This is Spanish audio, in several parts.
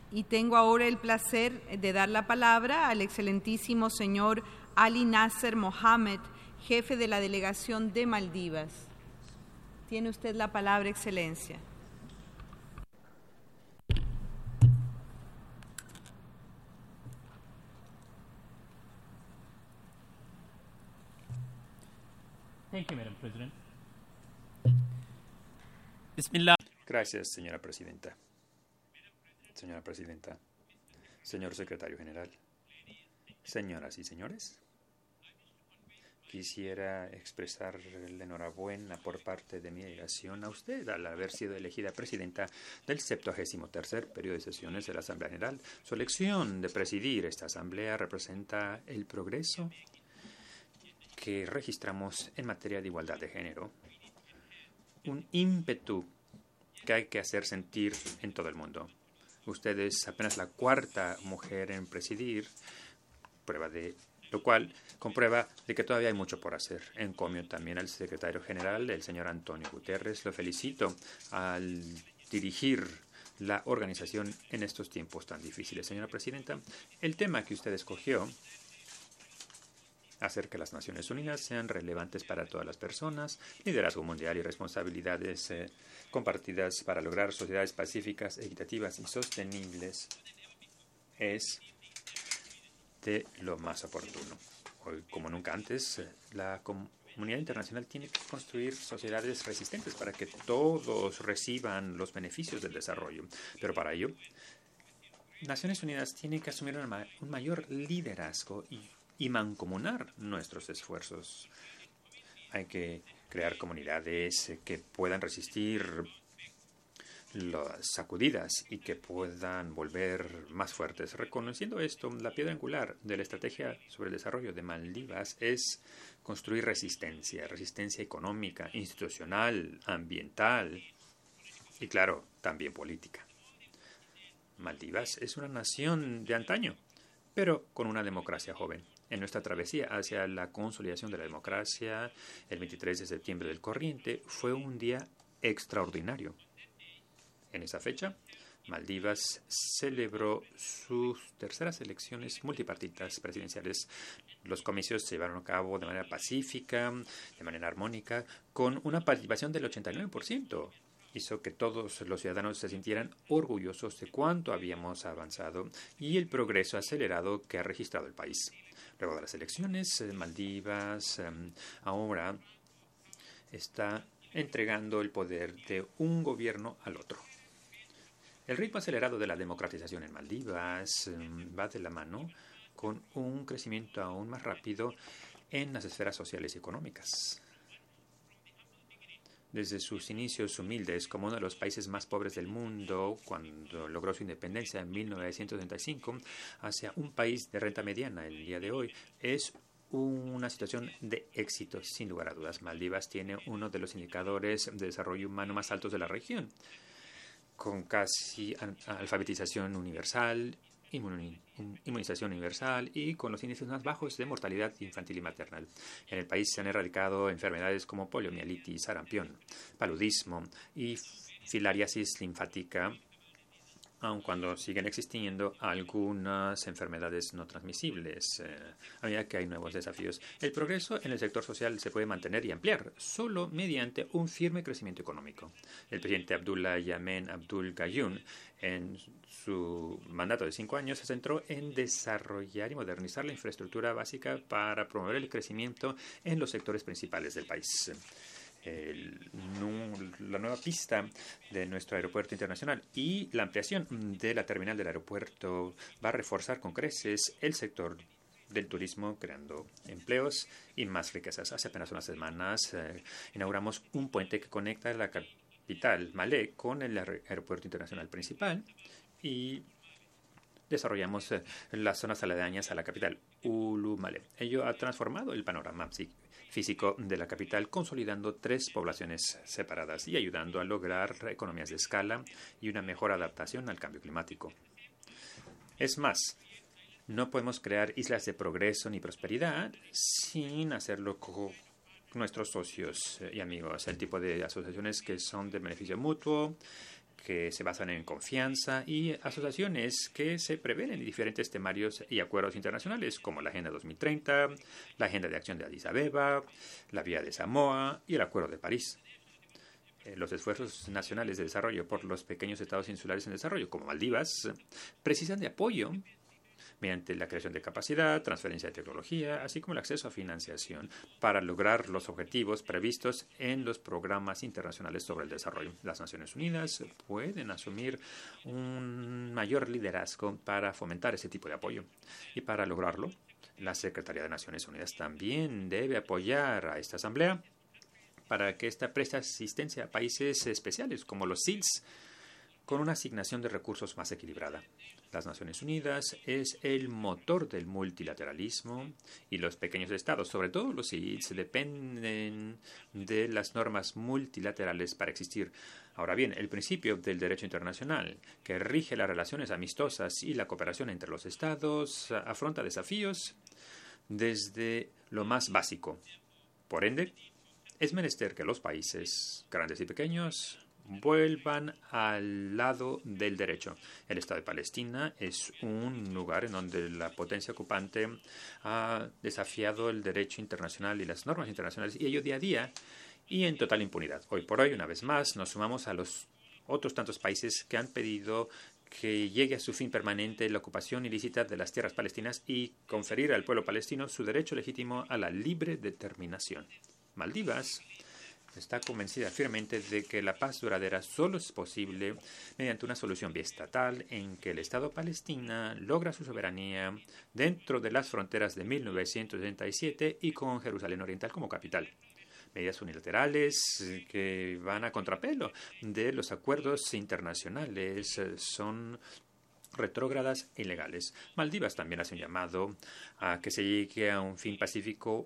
Y tengo ahora el placer de dar la palabra al excelentísimo señor Ali Nasser Mohamed, jefe de la delegación de Maldivas. Tiene usted la palabra, Excelencia. Thank you, Madam President. Bismillah. Gracias, señora presidenta. Señora presidenta, señor secretario general, señoras y señores, quisiera expresar la enhorabuena por parte de mi delegación a usted al haber sido elegida presidenta del 73º periodo de sesiones de la Asamblea General. Su elección de presidir esta asamblea representa el progreso que registramos en materia de igualdad de género, un ímpetu que hay que hacer sentir en todo el mundo. Usted es apenas la cuarta mujer en presidir, lo cual comprueba de que todavía hay mucho por hacer. Encomio también al secretario general, el señor Antonio Guterres. Lo felicito al dirigir la organización en estos tiempos tan difíciles. Señora presidenta, el tema que usted escogió, hacer que las Naciones Unidas sean relevantes para todas las personas, liderazgo mundial y responsabilidades compartidas para lograr sociedades pacíficas, equitativas y sostenibles, es de lo más oportuno. Hoy, como nunca antes, la comunidad internacional tiene que construir sociedades resistentes para que todos reciban los beneficios del desarrollo. Pero para ello, Naciones Unidas tiene que asumir un mayor liderazgo y mancomunar nuestros esfuerzos. Hay que crear comunidades que puedan resistir las sacudidas y que puedan volver más fuertes. Reconociendo esto, la piedra angular de la estrategia sobre el desarrollo de Maldivas es construir resistencia económica, institucional, ambiental y, claro, también política. Maldivas es una nación de antaño, pero con una democracia joven. En nuestra travesía hacia la consolidación de la democracia, el 23 de septiembre del corriente fue un día extraordinario. En esa fecha, Maldivas celebró sus terceras elecciones multipartitas presidenciales. Los comicios se llevaron a cabo de manera pacífica, de manera armónica, con una participación del 89%. Hizo que todos los ciudadanos se sintieran orgullosos de cuánto habíamos avanzado y el progreso acelerado que ha registrado el país. Luego de las elecciones, Maldivas ahora está entregando el poder de un gobierno al otro. El ritmo acelerado de la democratización en Maldivas va de la mano con un crecimiento aún más rápido en las esferas sociales y económicas. Desde sus inicios humildes como uno de los países más pobres del mundo, cuando logró su independencia en 1935, hacia un país de renta mediana el día de hoy, es una situación de éxito, sin lugar a dudas. Maldivas tiene uno de los indicadores de desarrollo humano más altos de la región, con casi alfabetización universal, inmunización universal y con los índices más bajos de mortalidad infantil y maternal. En el país se han erradicado enfermedades como poliomielitis, sarampión, paludismo y filariasis linfática, aun cuando siguen existiendo algunas enfermedades no transmisibles, a medida que hay nuevos desafíos. El progreso en el sector social se puede mantener y ampliar solo mediante un firme crecimiento económico. El presidente Abdullah Yamin Abdul Gayoom, en su mandato de 5 años, se centró en desarrollar y modernizar la infraestructura básica para promover el crecimiento en los sectores principales del país. La nueva pista de nuestro aeropuerto internacional y la ampliación de la terminal del aeropuerto va a reforzar con creces el sector del turismo, creando empleos y más riquezas. Hace apenas unas semanas inauguramos un puente que conecta la capital Malé con el aeropuerto internacional principal y desarrollamos las zonas aledañas a la capital, Ulu Malé. Ello ha transformado el panorama físico de la capital, consolidando 3 poblaciones separadas y ayudando a lograr economías de escala y una mejor adaptación al cambio climático. Es más, no podemos crear islas de progreso ni prosperidad sin hacerlo con nuestros socios y amigos, el tipo de asociaciones que son de beneficio mutuo, que se basan en confianza y asociaciones que se prevén en diferentes temarios y acuerdos internacionales, como la Agenda 2030, la Agenda de Acción de Addis Abeba, la Vía de Samoa y el Acuerdo de París. Los esfuerzos nacionales de desarrollo por los pequeños estados insulares en desarrollo, como Maldivas, precisan de apoyo mediante la creación de capacidad, transferencia de tecnología, así como el acceso a financiación para lograr los objetivos previstos en los programas internacionales sobre el desarrollo. Las Naciones Unidas pueden asumir un mayor liderazgo para fomentar ese tipo de apoyo. Y para lograrlo, la Secretaría de Naciones Unidas también debe apoyar a esta asamblea para que ésta preste asistencia a países especiales como los SEALs, con una asignación de recursos más equilibrada. Las Naciones Unidas es el motor del multilateralismo y los pequeños estados, sobre todo los SEALs, dependen de las normas multilaterales para existir. Ahora bien, el principio del derecho internacional, que rige las relaciones amistosas y la cooperación entre los estados, afronta desafíos desde lo más básico. Por ende, es menester que los países, grandes y pequeños, vuelvan al lado del derecho. El Estado de Palestina es un lugar en donde la potencia ocupante ha desafiado el derecho internacional y las normas internacionales, y ello día a día y en total impunidad. Hoy por hoy, una vez más, nos sumamos a los otros tantos países que han pedido que llegue a su fin permanente la ocupación ilícita de las tierras palestinas y conferir al pueblo palestino su derecho legítimo a la libre determinación. Maldivas está convencida firmemente de que la paz duradera solo es posible mediante una solución biestatal en que el Estado palestino logra su soberanía dentro de las fronteras de 1967 y con Jerusalén Oriental como capital. Medidas unilaterales que van a contrapelo de los acuerdos internacionales son retrógradas e ilegales. Maldivas también hace un llamado a que se llegue a un fin pacífico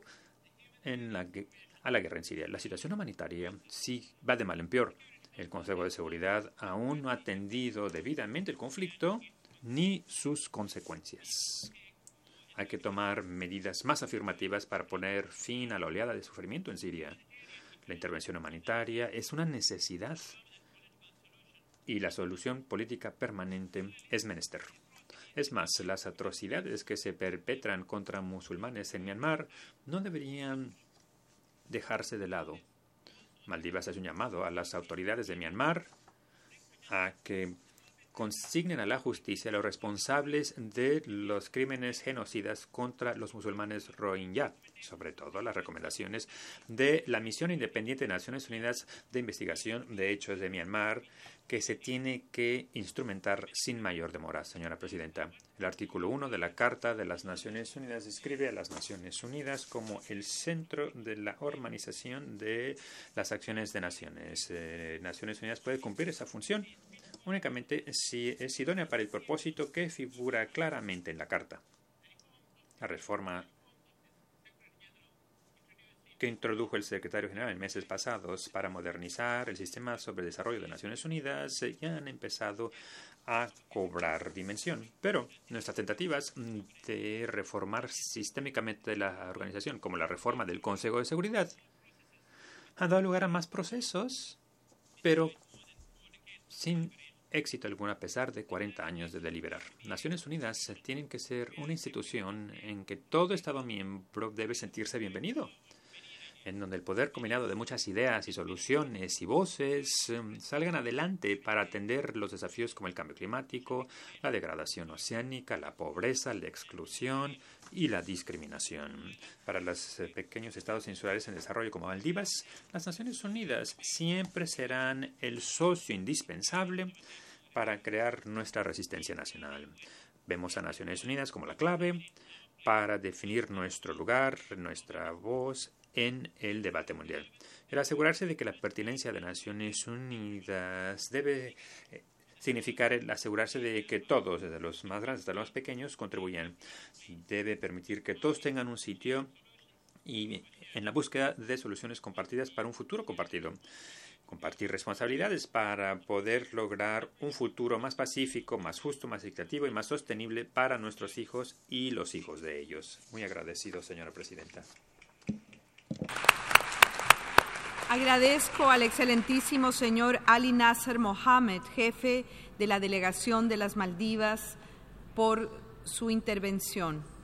a la guerra en Siria. La situación humanitaria sí va de mal en peor. El Consejo de Seguridad aún no ha atendido debidamente el conflicto ni sus consecuencias. Hay que tomar medidas más afirmativas para poner fin a la oleada de sufrimiento en Siria. La intervención humanitaria es una necesidad y la solución política permanente es menester. Es más, las atrocidades que se perpetran contra musulmanes en Myanmar no deberían dejarse de lado. Maldivas hace un llamado a las autoridades de Myanmar a que consignen a la justicia a los responsables de los crímenes genocidas contra los musulmanes Rohingya, sobre todo las recomendaciones de la Misión Independiente de Naciones Unidas de Investigación de Hechos de Myanmar, que se tiene que instrumentar sin mayor demora, señora presidenta. El artículo 1 de la Carta de las Naciones Unidas describe a las Naciones Unidas como el centro de la organización de las acciones de naciones. Naciones Unidas puede cumplir esa función únicamente si es idónea para el propósito que figura claramente en la Carta. La reforma que introdujo el secretario general en meses pasados para modernizar el sistema sobre desarrollo de Naciones Unidas ya han empezado a cobrar dimensión. Pero nuestras tentativas de reformar sistémicamente la organización, como la reforma del Consejo de Seguridad, han dado lugar a más procesos, pero sin éxito alguno a pesar de 40 años de deliberar. Naciones Unidas tienen que ser una institución en que todo Estado miembro debe sentirse bienvenido, en donde el poder combinado de muchas ideas y soluciones y voces salgan adelante para atender los desafíos como el cambio climático, la degradación oceánica, la pobreza, la exclusión y la discriminación. Para los pequeños estados insulares en desarrollo como Maldivas, las Naciones Unidas siempre serán el socio indispensable para crear nuestra resistencia nacional. Vemos a Naciones Unidas como la clave para definir nuestro lugar, nuestra voz en el debate mundial. El asegurarse de que la pertinencia de Naciones Unidas debe significar el asegurarse de que todos, desde los más grandes hasta los más pequeños, contribuyan. Debe permitir que todos tengan un sitio y en la búsqueda de soluciones compartidas para un futuro compartido. Compartir responsabilidades para poder lograr un futuro más pacífico, más justo, más equitativo y más sostenible para nuestros hijos y los hijos de ellos. Muy agradecido, señora presidenta. Agradezco al excelentísimo señor Ali Nasser Mohammed, jefe de la delegación de las Maldivas, por su intervención.